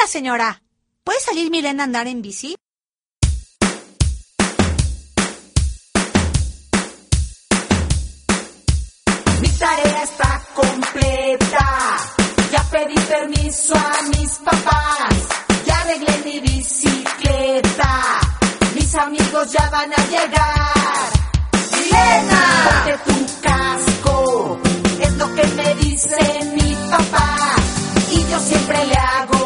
Hola, señora. ¿Puede salir Milena a andar en bici? Mi tarea está completa. Ya pedí permiso a mis papás. Ya arreglé mi bicicleta. Mis amigos ya van a llegar. ¡Milena! Ponte tu casco. Es lo que me dice mi papá. Y yo siempre le hago